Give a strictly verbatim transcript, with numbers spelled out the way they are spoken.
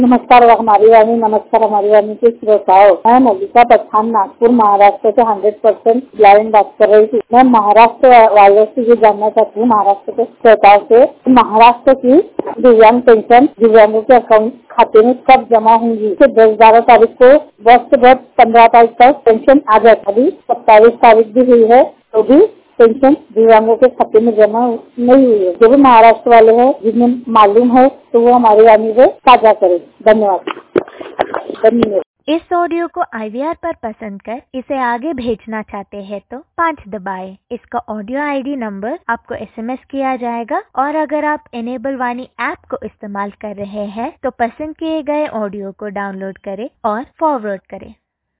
नमस्कार हमारी वाणी नमस्कार हमारी वाणी के श्रोताओं, मैं मल्लिका पठान नागपुर महाराष्ट्र से हंड्रेड परसेंट ब्लाइंड बात कर रही थी। मैं महाराष्ट्र वालों से ये जानना चाहती हूँ, महाराष्ट्र के श्रोताओं से, महाराष्ट्र की दिव्यांग पेंशन दिव्यांगों के अकाउंट खाते में कब जमा होंगी। दस बारह तारीख को वर्ष भर पंद्रह तारीख तक पेंशन आ जाती। अभी सत्ताईस तारीख भी हुई है तो भी पेंशन दिव्यांगों के खाते में जमा नहीं हुई है। जो भी महाराष्ट्र वाले हैं जिन्हें मालूम है तो वो हमारी वाणी से साझा करें। धन्यवाद। धन्यवाद। इस ऑडियो को आई वी आर पर पसंद कर इसे आगे भेजना चाहते हैं तो पाँच दबाएं। इसका ऑडियो आई डी नंबर आपको एस एम एस किया जाएगा और अगर आप इनेबल वाणी ऐप को इस्तेमाल कर रहे हैं तो पसंद किए गए ऑडियो को डाउनलोड करें और फॉरवर्ड करें।